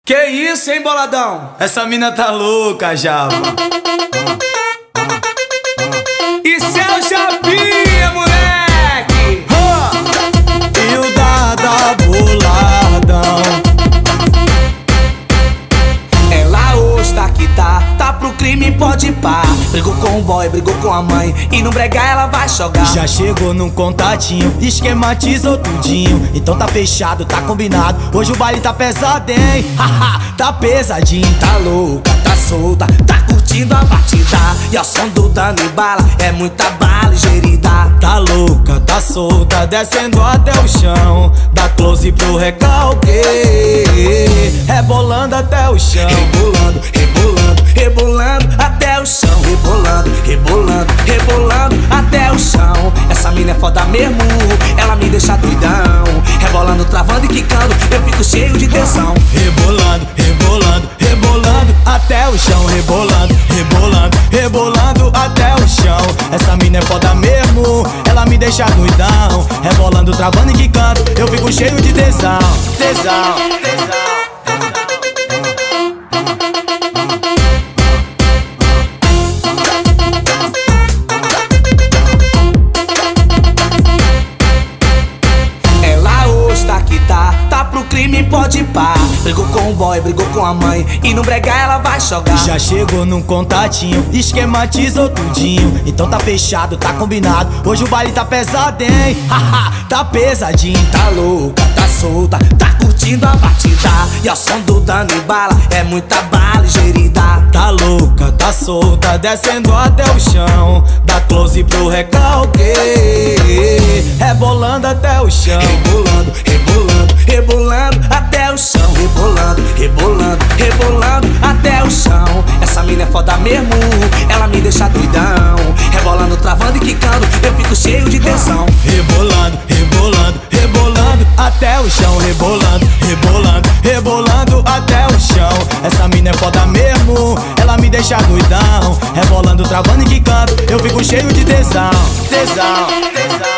Que isso, hein, boladão? Essa mina tá louca, Java. Isso é o Japinha, moleque! E o Dada boladão. Ela hoje tá que tá pro crime, pode pá. Brigou com o boy, brigou com a mãe, e no bregar ela vai jogar. Já chegou num contatinho, esquematizou tudinho. Então tá fechado, tá combinado. Hoje o baile tá pesado, hein? Haha, tá pesadinho. Tá louca, tá solta, tá curtindo a batida. E ao som do Dano e Bala, é muita bala ingerida. Tá louca, tá solta, descendo até o chão. Dá close pro recalque, rebolando até o chão. Rebolando, rebolando, rebolando até o chão. Rebolando, rebolando, rebolando até o chão. Essa mina é foda mesmo, ela me deixa doidão. Rebolando, travando e quicando, eu fico cheio de tensão. Rebolando, rebolando, rebolando até o chão. Rebolando, rebolando, rebolando até o chão. Essa mina é foda mesmo, ela me deixa doidão. Rebolando, travando e quicando, eu fico cheio de tesão. Tesão, tesão. Tá pro crime, pode pá. Brigou com o boy, brigou com a mãe, e no bregar ela vai jogar. Já chegou num contatinho, esquematizou tudinho. Então tá fechado, tá combinado. Hoje o baile tá pesado, hein? Haha, tá pesadinho. Tá louca, tá solta, tá curtindo a batida. E ao som do Dano e Bala, é muita bala ingerida. Tá louca, tá solta, descendo até o chão. Dá close pro recalque, rebolando até o chão. Rebolando, rebolando, rebolando até o chão. Rebolando, rebolando, rebolando até o chão. Essa mina é foda mesmo, ela me deixa doidão. Rebolando, travando e quicando, eu fico cheio de tensão. Rebolando, rebolando, rebolando até o chão. Rebolando, rebolando, rebolando até o chão. Essa mina é foda mesmo, ela me deixa doidão. Rebolando, travando e quicando, eu fico cheio de tesão. Tesão, tesão.